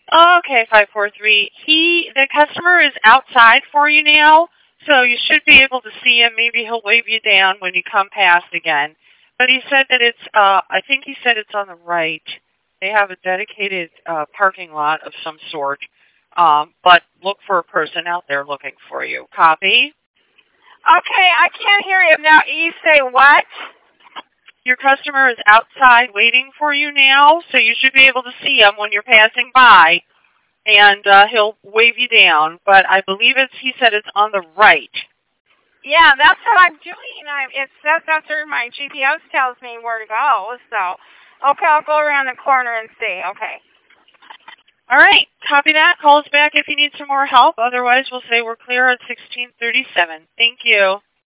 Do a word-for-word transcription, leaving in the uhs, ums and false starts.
Okay, five four three. He, the customer is outside for you now, so you should be able to see him. Maybe he'll wave you down when you come past again. But he said that it's, uh, I think he said it's on the right. They have a dedicated uh, parking lot of some sort. Um, but look for a person out there looking for you. Copy? Okay, I can't hear you now. You say what? Your customer is outside waiting for you now, so you should be able to see him when you're passing by. And uh, he'll wave you down, but I believe it's, he said it's on the right. Yeah, that's what I'm doing. I, it says that's where my G P S tells me where to go, so, okay, I'll go around the corner and see, okay. All right, copy that. Call us back if you need some more help. Otherwise, we'll say we're clear at sixteen thirty-seven. Thank you.